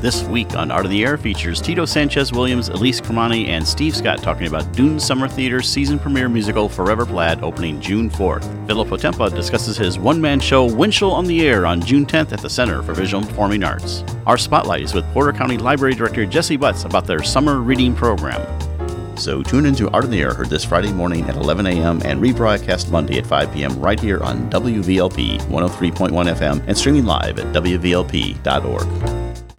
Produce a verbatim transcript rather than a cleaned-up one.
This week on Art of the Air features Tito Sanchez-Williams, Elise Kermani, and Steve Scott talking about Dune Summer Theater's season premiere musical Forever Plaid opening June fourth. Philip Potempa discusses his one-man show Winchell on the Air on June tenth at the Center for Visual and Performing Arts. Our Spotlight is with Porter County Library Director Jesse Butts about their summer reading program. So tune into Art of the Air, heard this Friday morning at eleven a.m. and rebroadcast Monday at five p.m. right here on W V L P one oh three point one F M and streaming live at W V L P dot org.